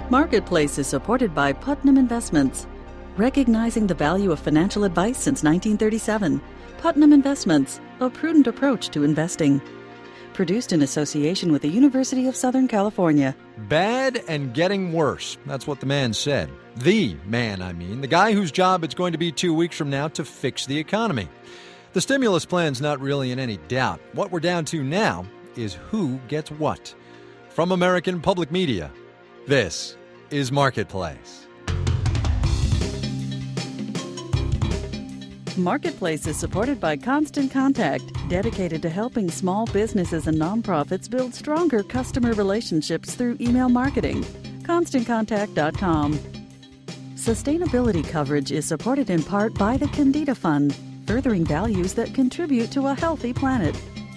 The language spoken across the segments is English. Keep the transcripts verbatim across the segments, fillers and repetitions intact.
Marketplace is supported by Putnam Investments. Recognizing the value of financial advice since nineteen thirty-seven, Putnam Investments, a prudent approach to investing. Produced in association with the University of Southern California. Bad and getting worse. That's what the man said. The man, I mean. The guy whose job it's going to be two weeks from now to fix the economy. The stimulus plan's not really in any doubt. What we're down to now is who gets what. From American Public Media, this is Marketplace. Marketplace is supported by Constant Contact, dedicated to helping small businesses and nonprofits build stronger customer relationships through email marketing. constant contact dot com. Sustainability coverage is supported in part by the Candida Fund, furthering values that contribute to a healthy planet.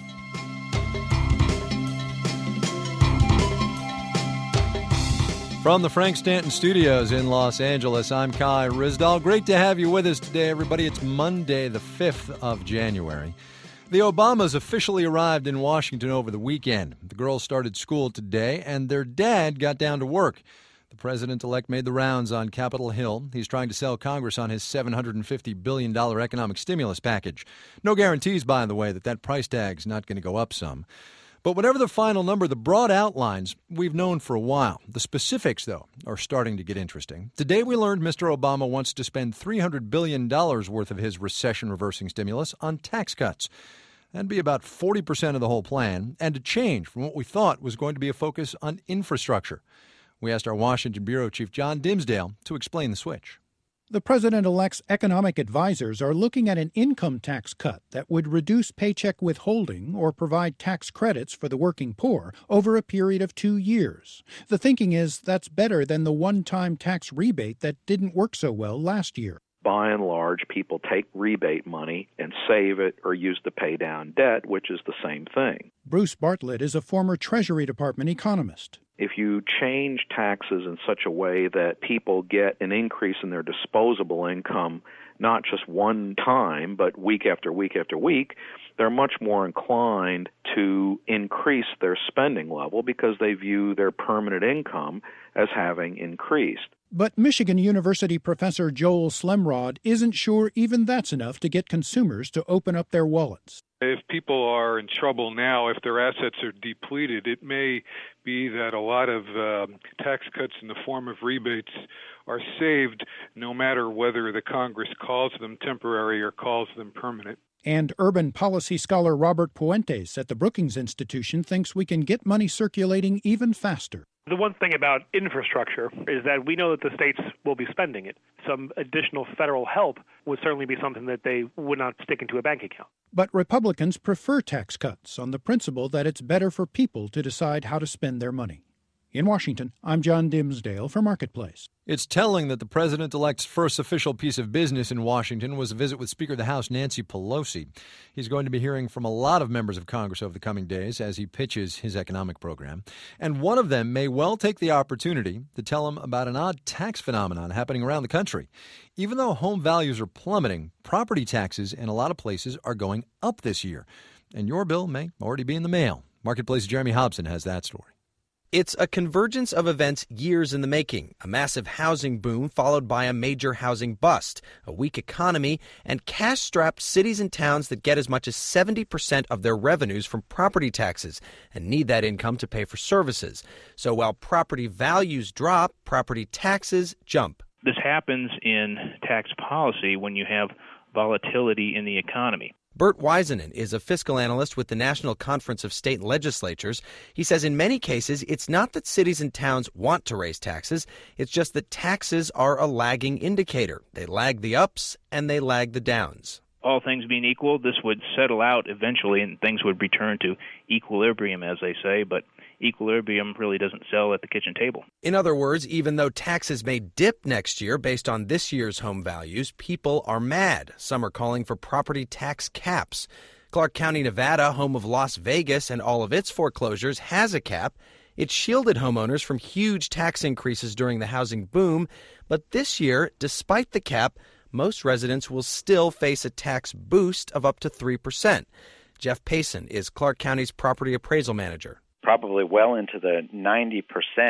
From the Frank Stanton Studios in Los Angeles, I'm Kai Ryssdal. Great to have you with us today, everybody. It's Monday, the fifth of January. The Obamas officially arrived in Washington over the weekend. The girls started school today, and their dad got down to work. The president-elect made the rounds on Capitol Hill. He's trying to sell Congress on his seven hundred fifty billion dollars economic stimulus package. No guarantees, by the way, that that price tag's not going to go up some. But whatever the final number, the broad outlines we've known for a while. The specifics, though, are starting to get interesting. Today we learned Mister Obama wants to spend three hundred billion dollars worth of his recession-reversing stimulus on tax cuts. That'd be about forty percent of the whole plan, and a change from what we thought was going to be a focus on infrastructure. We asked our Washington bureau chief, John Dimsdale, to explain the switch. The president-elect's economic advisors are looking at an income tax cut that would reduce paycheck withholding or provide tax credits for the working poor over a period of two years. The thinking is that's better than the one-time tax rebate that didn't work so well last year. By and large, people take rebate money and save it or use to pay down debt, which is the same thing. Bruce Bartlett is a former Treasury Department economist. If you change taxes in such a way that people get an increase in their disposable income, not just one time, but week after week after week, they're much more inclined to increase their spending level because they view their permanent income as having increased. But Michigan University professor Joel Slemrod isn't sure even that's enough to get consumers to open up their wallets. If people are in trouble now, if their assets are depleted, it may be that a lot of uh, tax cuts in the form of rebates are saved, no matter whether the Congress calls them temporary or calls them permanent. And urban policy scholar Robert Puentes at the Brookings Institution thinks we can get money circulating even faster. The one thing about infrastructure is that we know that the states will be spending it. Some additional federal help would certainly be something that they would not stick into a bank account. But Republicans prefer tax cuts on the principle that it's better for people to decide how to spend their money. In Washington, I'm John Dimsdale for Marketplace. It's telling that the president-elect's first official piece of business in Washington was a visit with Speaker of the House Nancy Pelosi. He's going to be hearing from a lot of members of Congress over the coming days as he pitches his economic program. And one of them may well take the opportunity to tell him about an odd tax phenomenon happening around the country. Even though home values are plummeting, property taxes in a lot of places are going up this year. And your bill may already be in the mail. Marketplace's Jeremy Hobson has that story. It's a convergence of events years in the making, a massive housing boom followed by a major housing bust, a weak economy, and cash-strapped cities and towns that get as much as seventy percent of their revenues from property taxes and need that income to pay for services. So while property values drop, property taxes jump. This happens in tax policy when you have volatility in the economy. Bert Wiseman is a fiscal analyst with the National Conference of State Legislatures. He says in many cases, it's not that cities and towns want to raise taxes. It's just that taxes are a lagging indicator. They lag the ups and they lag the downs. All things being equal, this would settle out eventually and things would return to equilibrium, as they say, but equilibrium really doesn't sell at the kitchen table. In other words, even though taxes may dip next year based on this year's home values, people are mad. Some are calling for property tax caps. Clark County, Nevada, home of Las Vegas and all of its foreclosures, has a cap. It shielded homeowners from huge tax increases during the housing boom. But this year, despite the cap, most residents will still face a tax boost of up to three percent. Jeff Payson is Clark County's property appraisal manager. Probably well into the ninety percent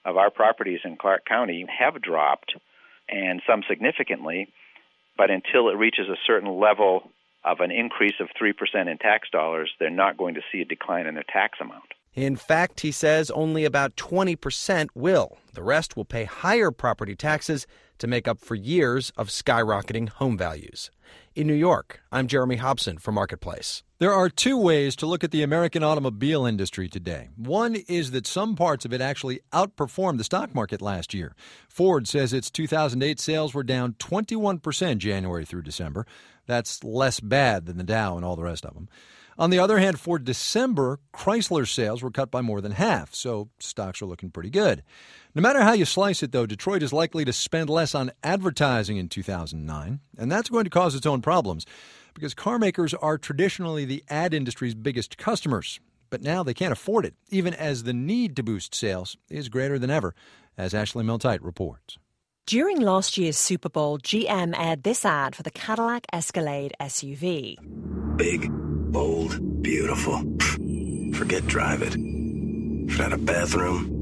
of our properties in Clark County have dropped, and some significantly, but until it reaches a certain level of an increase of three percent in tax dollars, they're not going to see a decline in their tax amount. In fact, he says only about twenty percent will. The rest will pay higher property taxes to make up for years of skyrocketing home values. In New York, I'm Jeremy Hobson for Marketplace. There are two ways to look at the American automobile industry today. One is that some parts of it actually outperformed the stock market last year. Ford says its two thousand eight sales were down twenty-one percent January through December. That's less bad than the Dow and all the rest of them. On the other hand, for December, Chrysler sales were cut by more than half, so stocks are looking pretty good. No matter how you slice it, though, Detroit is likely to spend less on advertising in two thousand nine, and that's going to cause its own problems because car makers are traditionally the ad industry's biggest customers. But now they can't afford it, even as the need to boost sales is greater than ever, as Ashley Milne-Tyte reports. During last year's Super Bowl, G M aired this ad for the Cadillac Escalade S U V. Big, bold, beautiful. Forget drive it. If it had a bathroom,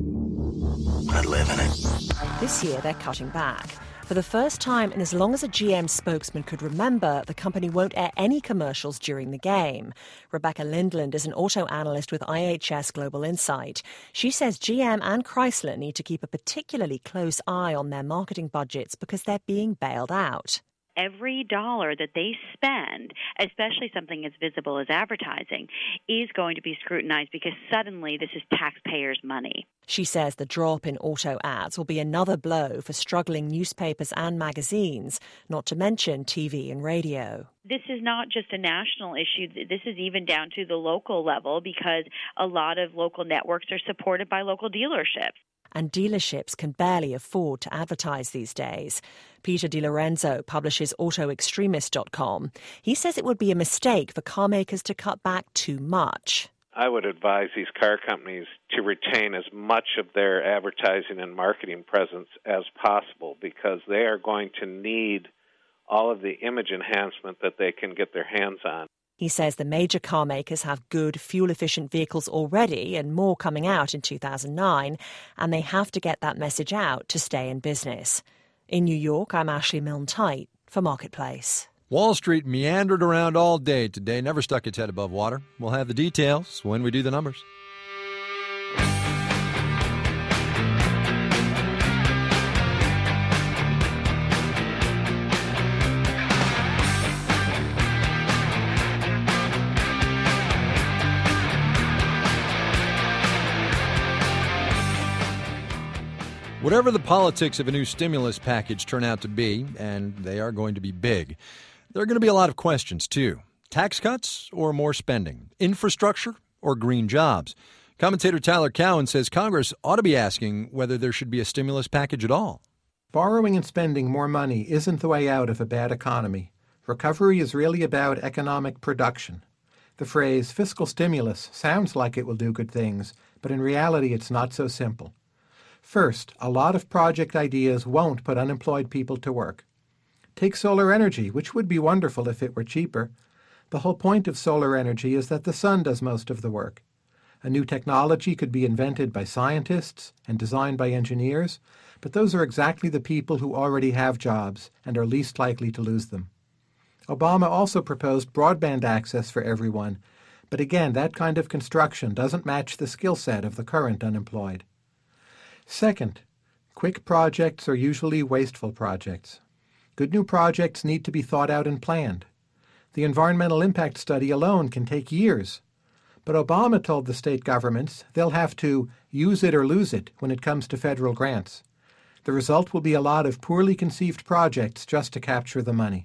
I'd live in it. This year, they're cutting back. For the first time in as long as a G M spokesman could remember, the company won't air any commercials during the game. Rebecca Lindland is an auto analyst with I H S Global Insight. She says G M and Chrysler need to keep a particularly close eye on their marketing budgets because they're being bailed out. Every dollar that they spend, especially something as visible as advertising, is going to be scrutinized because suddenly this is taxpayers' money. She says the drop in auto ads will be another blow for struggling newspapers and magazines, not to mention T V and radio. This is not just a national issue. This is even down to the local level because a lot of local networks are supported by local dealerships. And dealerships can barely afford to advertise these days. Peter DiLorenzo publishes auto extremist dot com. He says it would be a mistake for car makers to cut back too much. I would advise these car companies to retain as much of their advertising and marketing presence as possible because they are going to need all of the image enhancement that they can get their hands on. He says the major car makers have good, fuel-efficient vehicles already and more coming out in two thousand nine, and they have to get that message out to stay in business. In New York, I'm Ashley Milne-Tyte for Marketplace. Wall Street meandered around all day today, never stuck its head above water. We'll have the details when we do the numbers. Whatever the politics of a new stimulus package turn out to be, and they are going to be big, there are going to be a lot of questions, too. Tax cuts or more spending? Infrastructure or green jobs? Commentator Tyler Cowen says Congress ought to be asking whether there should be a stimulus package at all. Borrowing and spending more money isn't the way out of a bad economy. Recovery is really about economic production. The phrase fiscal stimulus sounds like it will do good things, but in reality it's not so simple. First, a lot of project ideas won't put unemployed people to work. Take solar energy, which would be wonderful if it were cheaper. The whole point of solar energy is that the sun does most of the work. A new technology could be invented by scientists and designed by engineers, but those are exactly the people who already have jobs and are least likely to lose them. Obama also proposed broadband access for everyone, but again, that kind of construction doesn't match the skill set of the current unemployed. Second, quick projects are usually wasteful projects. Good new projects need to be thought out and planned. The environmental impact study alone can take years. But Obama told the state governments they'll have to use it or lose it when it comes to federal grants. The result will be a lot of poorly conceived projects just to capture the money.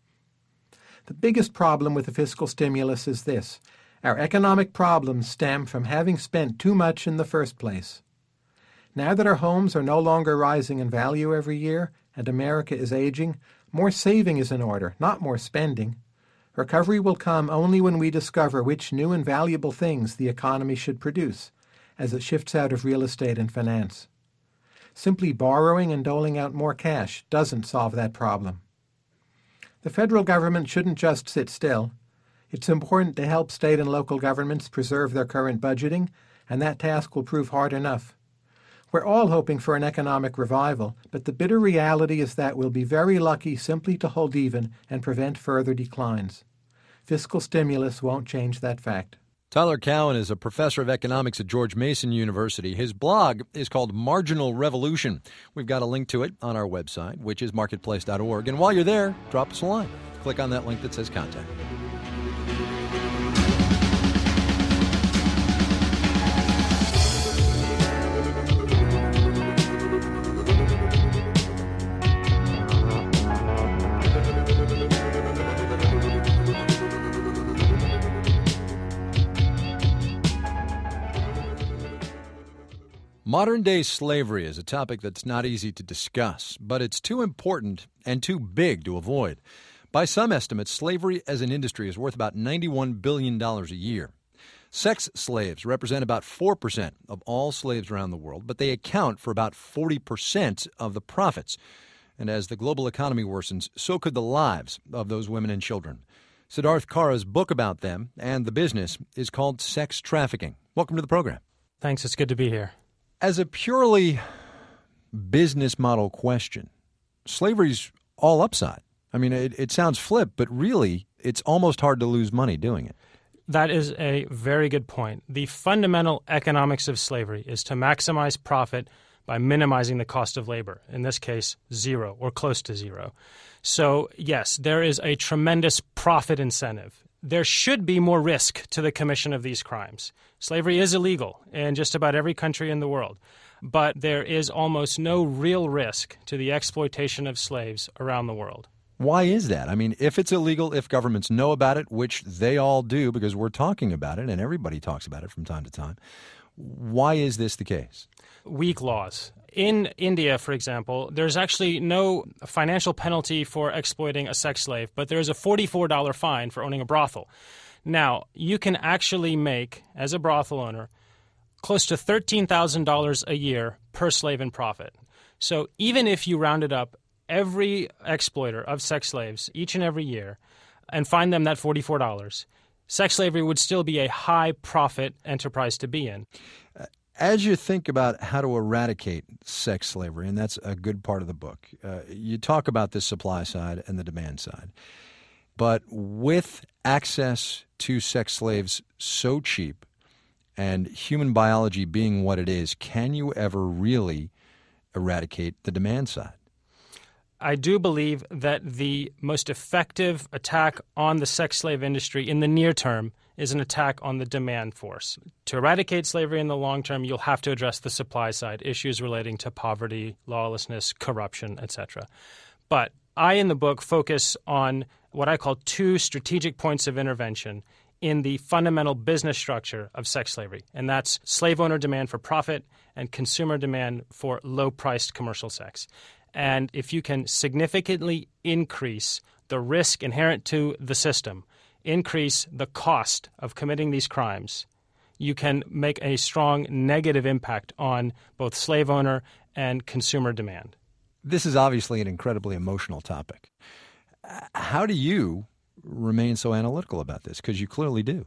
The biggest problem with the fiscal stimulus is this. Our economic problems stem from having spent too much in the first place. Now that our homes are no longer rising in value every year and America is aging, more saving is in order, not more spending. Recovery will come only when we discover which new and valuable things the economy should produce as it shifts out of real estate and finance. Simply borrowing and doling out more cash doesn't solve that problem. The federal government shouldn't just sit still. It's important to help state and local governments preserve their current budgeting, and that task will prove hard enough. We're all hoping for an economic revival, but the bitter reality is that we'll be very lucky simply to hold even and prevent further declines. Fiscal stimulus won't change that fact. Tyler Cowen is a professor of economics at George Mason University. His blog is called Marginal Revolution. We've got a link to it on our website, which is marketplace dot org. And while you're there, drop us a line. Click on that link that says Contact. Modern-day slavery is a topic that's not easy to discuss, but it's too important and too big to avoid. By some estimates, slavery as an industry is worth about ninety-one billion dollars a year. Sex slaves represent about four percent of all slaves around the world, but they account for about forty percent of the profits. And as the global economy worsens, so could the lives of those women and children. Siddharth Kara's book about them and the business is called Sex Trafficking. Welcome to the program. Thanks. It's good to be here. As a purely business model question, slavery's all upside. I mean, it, it sounds flip, but really, it's almost hard to lose money doing it. That is a very good point. The fundamental economics of slavery is to maximize profit by minimizing the cost of labor, in this case, zero or close to zero. So, yes, there is a tremendous profit incentive. There should be more risk to the commission of these crimes. Slavery is illegal in just about every country in the world, but there is almost no real risk to the exploitation of slaves around the world. Why is that? I mean, if it's illegal, if governments know about it, which they all do because we're talking about it and everybody talks about it from time to time, why is this the case? Weak laws. In India, for example, there's actually no financial penalty for exploiting a sex slave, but there's a forty-four dollars fine for owning a brothel. Now, you can actually make, as a brothel owner, close to thirteen thousand dollars a year per slave in profit. So even if you rounded up every exploiter of sex slaves each and every year and find them that forty-four dollars, sex slavery would still be a high-profit enterprise to be in. As you think about how to eradicate sex slavery, and that's a good part of the book, uh, you talk about the supply side and the demand side. But with access to sex slaves so cheap and human biology being what it is, can you ever really eradicate the demand side? I do believe that the most effective attack on the sex slave industry in the near term is an attack on the demand force. To eradicate slavery in the long term, you'll have to address the supply side, issues relating to poverty, lawlessness, corruption, et cetera. But I, in the book, focus on what I call two strategic points of intervention in the fundamental business structure of sex slavery, and that's slave owner demand for profit and consumer demand for low-priced commercial sex. And if you can significantly increase the risk inherent to the system, increase the cost of committing these crimes, you can make a strong negative impact on both slave owner and consumer demand. This is obviously an incredibly emotional topic. How do you remain so analytical about this? Because you clearly do.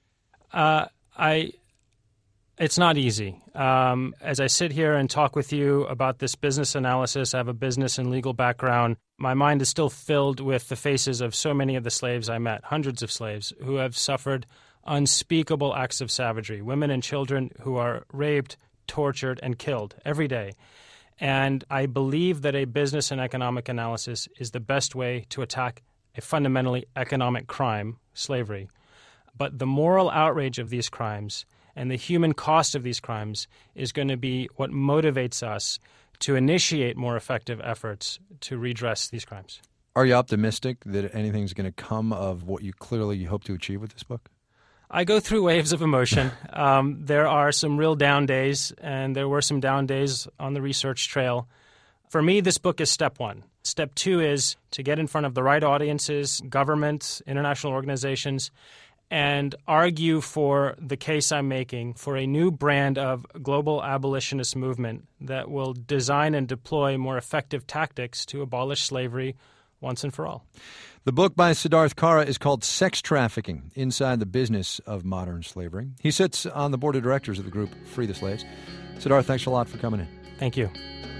Uh, I... It's not easy. Um, as I sit here and talk with you about this business analysis, I have a business and legal background. My mind is still filled with the faces of so many of the slaves I met, hundreds of slaves, who have suffered unspeakable acts of savagery, women and children who are raped, tortured, and killed every day. And I believe that a business and economic analysis is the best way to attack a fundamentally economic crime, slavery. But the moral outrage of these crimes and the human cost of these crimes is going to be what motivates us to initiate more effective efforts to redress these crimes. Are you optimistic that anything's going to come of what you clearly hope to achieve with this book? I go through waves of emotion. um, there are some real down days, and there were some down days on the research trail. For me, this book is step one. Step two is to get in front of the right audiences, governments, international organizations, and argue for the case I'm making for a new brand of global abolitionist movement that will design and deploy more effective tactics to abolish slavery once and for all. The book by Siddharth Kara is called Sex Trafficking, Inside the Business of Modern Slavery. He sits on the board of directors of the group Free the Slaves. Siddharth, thanks a lot for coming in. Thank you.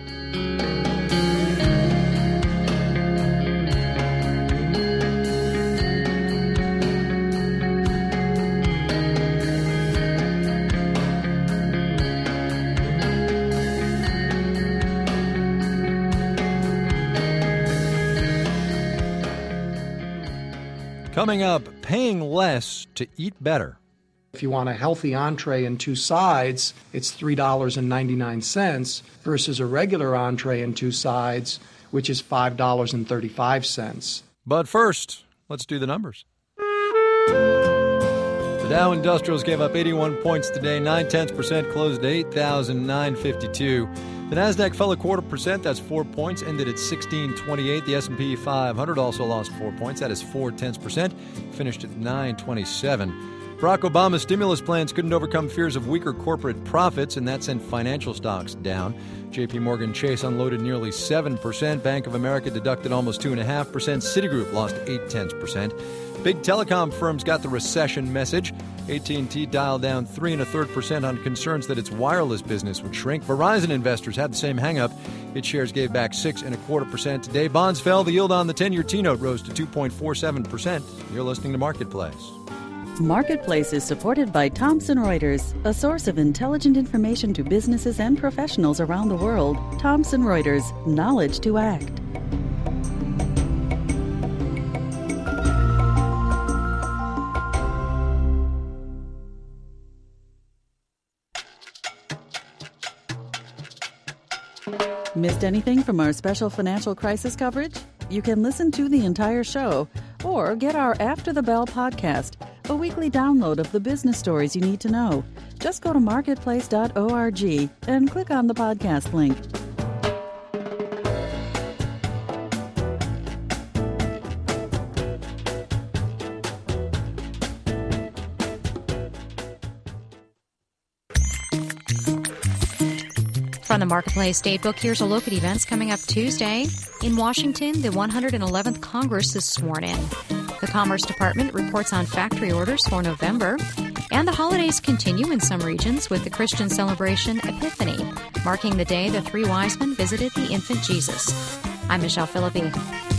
Coming up, paying less to eat better. If you want a healthy entree and two sides, it's three dollars and ninety-nine cents versus a regular entree and two sides, which is five dollars and thirty-five cents. But first, let's do the numbers. The Dow Industrials gave up eighty-one points today, nine-tenths percent, closed at eight thousand nine hundred fifty-two. The Nasdaq fell a quarter percent, that's four points, ended at sixteen twenty-eight. The S and P five hundred also lost four points, that is four-tenths percent, finished at nine twenty-seven. Barack Obama's stimulus plans couldn't overcome fears of weaker corporate profits, and that sent financial stocks down. J P Morgan Chase unloaded nearly seven percent. Bank of America deducted almost two point five percent. Citigroup lost eight-tenths percent. Big telecom firms got the recession message. A T and T dialed down three and a third percent on concerns that its wireless business would shrink. Verizon investors had the same hang-up. Its shares gave back six and a quarter percent today. Bonds fell. The yield on the ten-year T-note rose to two point four seven percent. You're listening to Marketplace. Marketplace is supported by Thomson Reuters, a source of intelligent information to businesses and professionals around the world. Thomson Reuters, knowledge to act. Missed anything from our special financial crisis coverage? You can listen to the entire show or get our After the Bell podcast, a weekly download of the business stories you need to know. Just go to marketplace dot org and click on the podcast link. From the Marketplace Datebook, here's a look at events coming up Tuesday. In Washington, the one hundred eleventh Congress is sworn in. The Commerce Department reports on factory orders for November. And the holidays continue in some regions with the Christian celebration Epiphany, marking the day the three wise men visited the infant Jesus. I'm Michelle Philippi.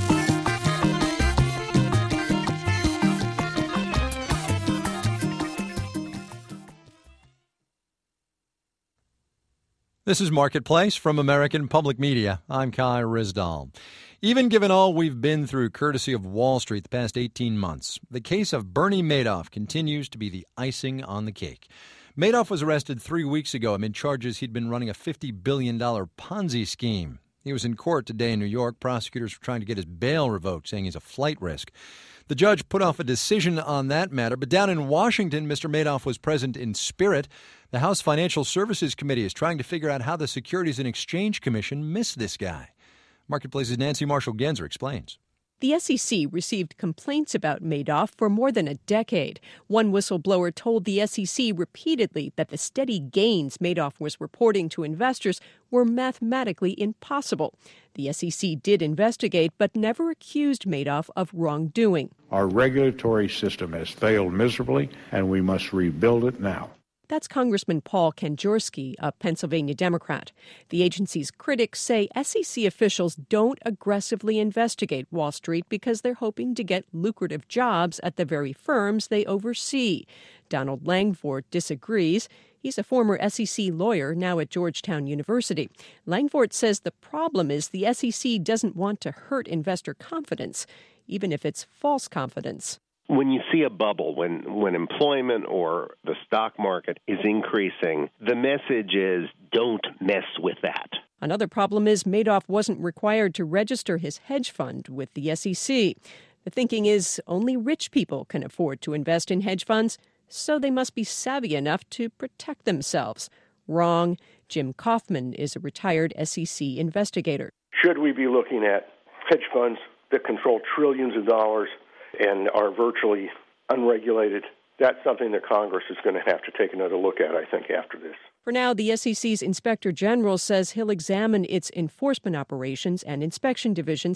This is Marketplace from American Public Media. I'm Kai Ryssdal. Even given all we've been through courtesy of Wall Street the past eighteen months, the case of Bernie Madoff continues to be the icing on the cake. Madoff was arrested three weeks ago amid charges he'd been running a fifty billion dollars Ponzi scheme. He was in court today in New York. Prosecutors were trying to get his bail revoked, saying he's a flight risk. The judge put off a decision on that matter, but down in Washington, Mister Madoff was present in spirit. The House Financial Services Committee is trying to figure out how the Securities and Exchange Commission missed this guy. Marketplace's Nancy Marshall-Genzer explains. The S E C received complaints about Madoff for more than a decade. One whistleblower told the S E C repeatedly that the steady gains Madoff was reporting to investors were mathematically impossible. The S E C did investigate, but never accused Madoff of wrongdoing. Our regulatory system has failed miserably, and we must rebuild it now. That's Congressman Paul Kanjorski, a Pennsylvania Democrat. The agency's critics say S E C officials don't aggressively investigate Wall Street because they're hoping to get lucrative jobs at the very firms they oversee. Donald Langford disagrees. He's a former S E C lawyer, now at Georgetown University. Langford says the problem is the S E C doesn't want to hurt investor confidence, even if it's false confidence. When you see a bubble, when, when employment or the stock market is increasing, the message is don't mess with that. Another problem is Madoff wasn't required to register his hedge fund with the S E C. The thinking is only rich people can afford to invest in hedge funds, so they must be savvy enough to protect themselves. Wrong. Jim Kaufman is a retired S E C investigator. Should we be looking at hedge funds that control trillions of dollars and are virtually unregulated? That's something that Congress is going to have to take another look at, I think, after this. For now, the S E C's Inspector General says he'll examine its enforcement operations and inspection divisions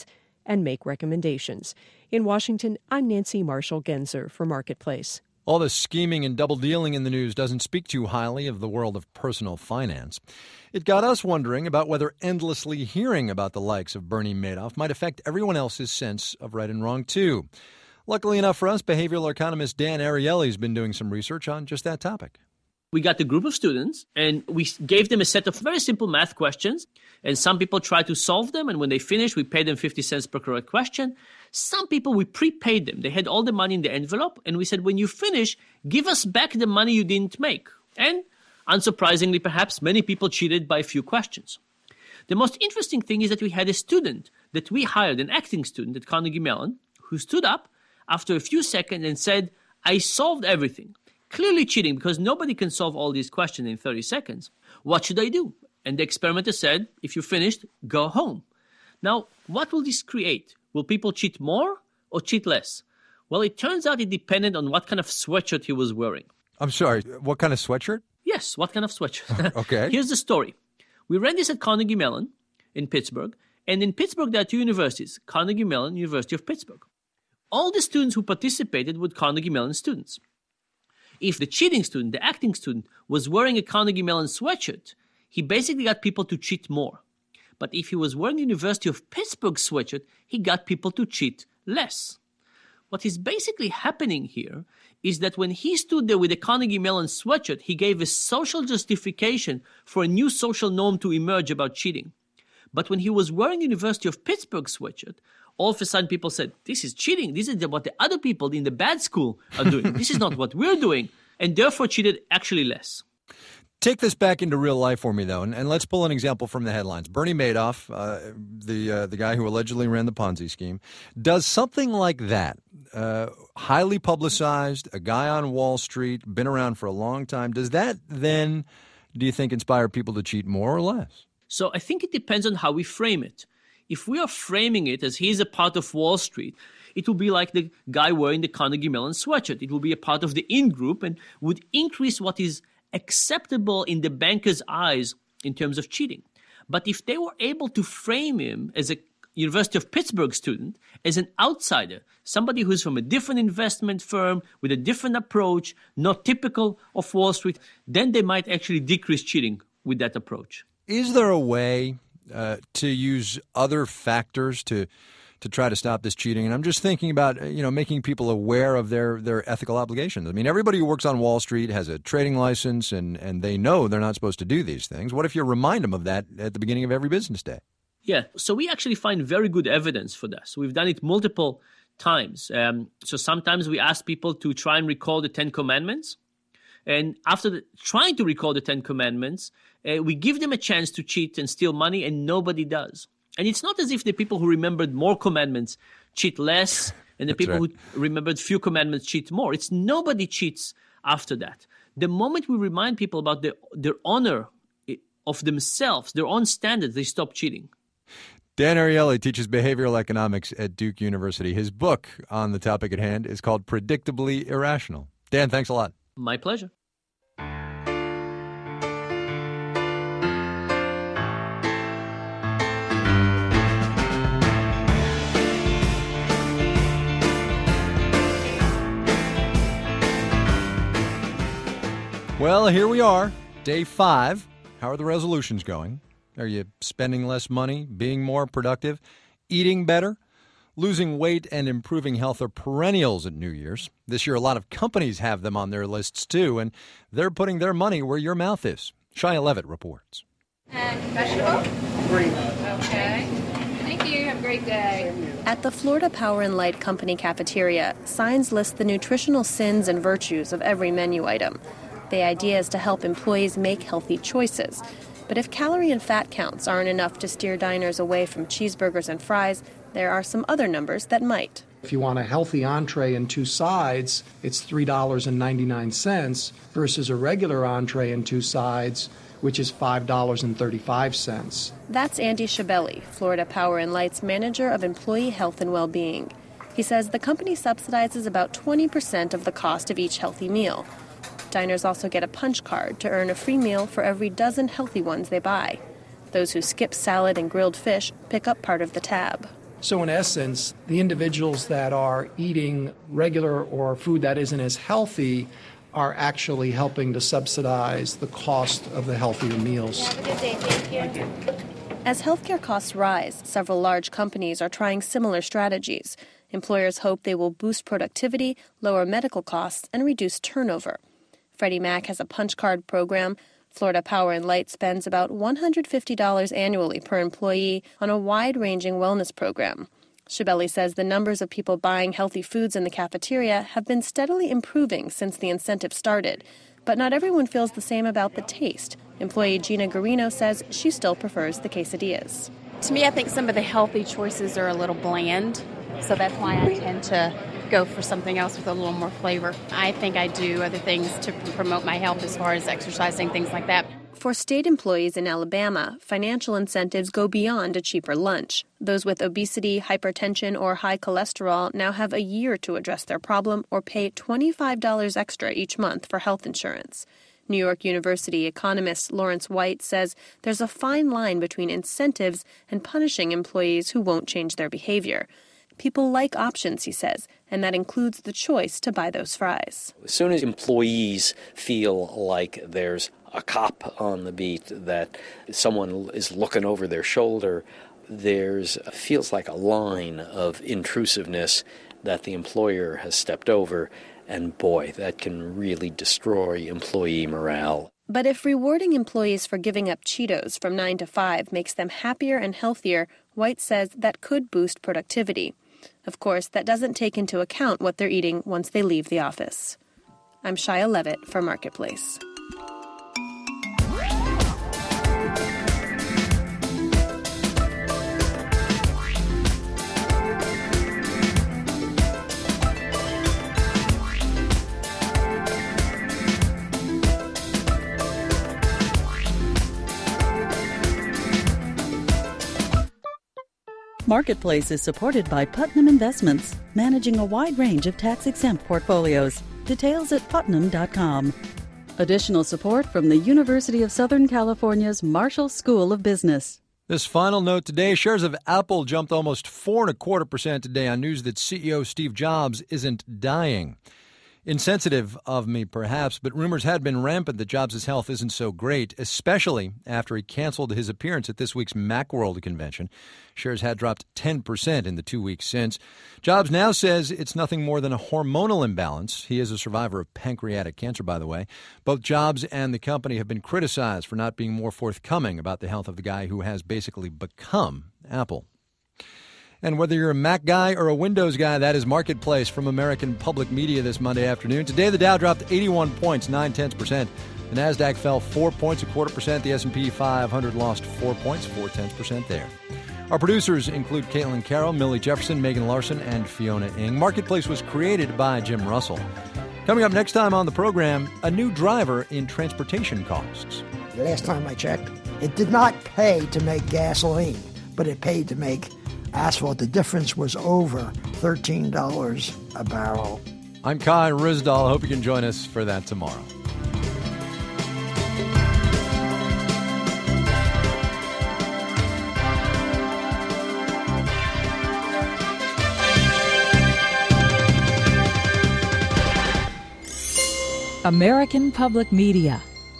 and make recommendations. In Washington, I'm Nancy Marshall-Genzer for Marketplace. All the scheming and double-dealing in the news doesn't speak too highly of the world of personal finance. It got us wondering about whether endlessly hearing about the likes of Bernie Madoff might affect everyone else's sense of right and wrong, too. Luckily enough for us, behavioral economist Dan Ariely has been doing some research on just that topic. We got a group of students, and we gave them a set of very simple math questions, and some people tried to solve them, and when they finished, we paid them fifty cents per correct question. Some people, we prepaid them. They had all the money in the envelope, and we said, when you finish, give us back the money you didn't make. And unsurprisingly, perhaps, many people cheated by a few questions. The most interesting thing is that we had a student that we hired, an acting student at Carnegie Mellon, who stood up after a few seconds and said, I solved everything. Clearly cheating, because nobody can solve all these questions in thirty seconds. What should I do? And the experimenter said, if you're finished, go home. Now, what will this create? Will people cheat more or cheat less? Well, it turns out it depended on what kind of sweatshirt he was wearing. I'm sorry, what kind of sweatshirt? Yes, what kind of sweatshirt? Okay. Here's the story. We ran this at Carnegie Mellon in Pittsburgh. And in Pittsburgh, there are two universities, Carnegie Mellon, University of Pittsburgh. All the students who participated were Carnegie Mellon students. If the cheating student, the acting student, was wearing a Carnegie Mellon sweatshirt, he basically got people to cheat more. But if he was wearing the University of Pittsburgh sweatshirt, he got people to cheat less. What is basically happening here is that when he stood there with a Carnegie Mellon sweatshirt, he gave a social justification for a new social norm to emerge about cheating. But when he was wearing University of Pittsburgh sweatshirt, all of a sudden people said, this is cheating. This is what the other people in the bad school are doing. This is not what we're doing. And therefore cheated actually less. Take this back into real life for me, though, and, and let's pull an example from the headlines. Bernie Madoff, uh, the uh, the guy who allegedly ran the Ponzi scheme, does something like that. Uh, highly publicized, a guy on Wall Street, been around for a long time. Does that then, do you think, inspire people to cheat more or less? So I think it depends on how we frame it. If we are framing it as he's a part of Wall Street, it will be like the guy wearing the Carnegie Mellon sweatshirt. It will be a part of the in-group and would increase what is acceptable in the banker's eyes in terms of cheating. But if they were able to frame him as a University of Pittsburgh student, as an outsider, somebody who's from a different investment firm with a different approach, not typical of Wall Street, then they might actually decrease cheating with that approach. Is there a way uh, to use other factors to to try to stop this cheating? And I'm just thinking about, you know, making people aware of their, their ethical obligations. I mean, everybody who works on Wall Street has a trading license, and, and they know they're not supposed to do these things. What if you remind them of that at the beginning of every business day? Yeah, so we actually find very good evidence for this. We've done it multiple times. Um, so sometimes we ask people to try and recall the Ten Commandments. And after the, trying to recall the Ten Commandments, uh, we give them a chance to cheat and steal money, and nobody does. And it's not as if the people who remembered more commandments cheat less and the people right. who remembered few commandments cheat more. It's nobody cheats after that. The moment we remind people about the, their honor of themselves, their own standards, they stop cheating. Dan Ariely teaches behavioral economics at Duke University. His book on the topic at hand is called Predictably Irrational. Dan, thanks a lot. My pleasure. Well, here we are, day five. How are the resolutions going? Are you spending less money, being more productive, eating better? Losing weight and improving health are perennials at New Year's. This year, a lot of companies have them on their lists, too, and they're putting their money where your mouth is. Shia Levitt reports. And vegetable? Green. Okay. Thank you. Have a great day. At the Florida Power and Light Company cafeteria, signs list the nutritional sins and virtues of every menu item. The idea is to help employees make healthy choices. But if calorie and fat counts aren't enough to steer diners away from cheeseburgers and fries, there are some other numbers that might. If you want a healthy entree and two sides, it's three dollars and ninety-nine cents versus a regular entree and two sides, which is five dollars and thirty-five cents. That's Andy Shabelli, Florida Power and Light's manager of employee health and well-being. He says the company subsidizes about twenty percent of the cost of each healthy meal. Diners also get a punch card to earn a free meal for every dozen healthy ones they buy. Those who skip salad and grilled fish pick up part of the tab. So in essence, the individuals that are eating regular or food that isn't as healthy are actually helping to subsidize the cost of the healthier meals. Have a good day. Thank you. As healthcare costs rise, several large companies are trying similar strategies. Employers hope they will boost productivity, lower medical costs, and reduce turnover. Freddie Mac has a punch card program. Florida Power and Light spends about one hundred fifty dollars annually per employee on a wide-ranging wellness program. Schiavelli says the numbers of people buying healthy foods in the cafeteria have been steadily improving since the incentive started. But not everyone feels the same about the taste. Employee Gina Garino says she still prefers the quesadillas. To me, I think some of the healthy choices are a little bland, so that's why I tend to go for something else with a little more flavor. I think I do other things to promote my health as far as exercising, things like that. For state employees in Alabama, financial incentives go beyond a cheaper lunch. Those with obesity, hypertension, or high cholesterol now have a year to address their problem or pay twenty-five dollars extra each month for health insurance. New York University economist Lawrence White says there's a fine line between incentives and punishing employees who won't change their behavior. People like options, he says, and that includes the choice to buy those fries. As soon as employees feel like there's a cop on the beat, that someone is looking over their shoulder, there's feels like a line of intrusiveness that the employer has stepped over, and boy, that can really destroy employee morale. But if rewarding employees for giving up Cheetos from nine to five makes them happier and healthier, White says that could boost productivity. Of course, that doesn't take into account what they're eating once they leave the office. I'm Shia Levitt for Marketplace. Marketplace is supported by Putnam Investments, managing a wide range of tax-exempt portfolios. Details at putnam dot com. Additional support from the University of Southern California's Marshall School of Business. This final note today, shares of Apple jumped almost four and a quarter percent today on news that C E O Steve Jobs isn't dying. Insensitive of me, perhaps, but rumors had been rampant that Jobs' health isn't so great, especially after he canceled his appearance at this week's Macworld convention. Shares had dropped ten percent in the two weeks since. Jobs now says it's nothing more than a hormonal imbalance. He is a survivor of pancreatic cancer, by the way. Both Jobs and the company have been criticized for not being more forthcoming about the health of the guy who has basically become Apple. And whether you're a Mac guy or a Windows guy, that is Marketplace from American Public Media this Monday afternoon. Today, the Dow dropped eighty-one points, nine tenths percent. The Nasdaq fell four points, a quarter percent. The S and P five hundred lost four points, four tenths percent there. Our producers include Caitlin Carroll, Millie Jefferson, Megan Larson, and Fiona Ng. Marketplace was created by Jim Russell. Coming up next time on the program, a new driver in transportation costs. The last time I checked, it did not pay to make gasoline, but it paid to make asphalt. The difference was over thirteen dollars a barrel. I'm Kai Ryssdal. I hope you can join us for that tomorrow. American Public Media.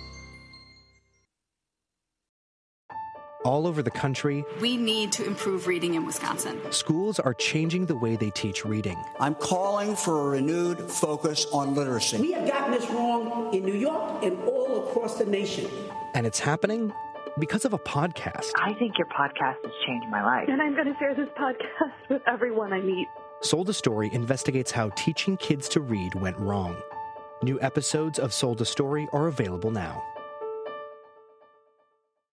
All over the country, we need to improve reading in Wisconsin. Schools are changing the way they teach reading. I'm calling for a renewed focus on literacy. We have gotten this wrong in New York and all across the nation. And it's happening because of a podcast. I think your podcast has changed my life. And I'm going to share this podcast with everyone I meet. Sold a Story investigates how teaching kids to read went wrong. New episodes of Sold a Story are available now.